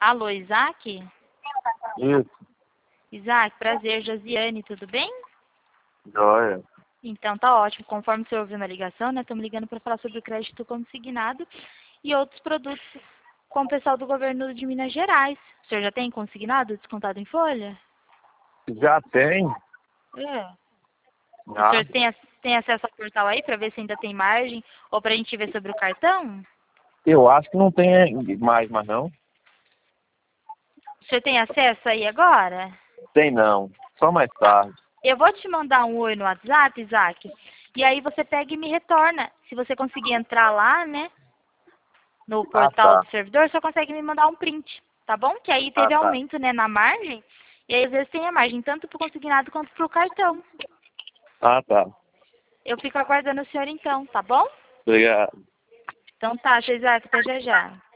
Alô, Isaac? Isso, Isaac, prazer, Josiane, tudo bem? joia. Então tá ótimo. Conforme você ouviu na ligação, né? Estamos ligando para falar sobre o crédito consignado e outros produtos com o pessoal do governo de Minas Gerais. O senhor já tem consignado, descontado em folha? Já tem? É. O Já. senhor tem acesso ao portal aí para ver se ainda tem margem ou para a gente ver sobre o cartão? Eu acho que não tem mais, mas não. O senhor tem acesso aí agora? Tem não. Só mais Tá. tarde. Eu vou te mandar um oi no WhatsApp, Isaac, e aí você pega e me retorna. Se você conseguir entrar lá, né, no Ah, portal tá. do servidor, só consegue me mandar um print, tá bom? Que aí Ah, teve tá. aumento, né, na margem, e aí às vezes tem a margem tanto para o consignado quanto para o cartão. Ah, tá. Eu fico aguardando o senhor então, tá bom? Obrigado. Então tá, Isaac, até já já.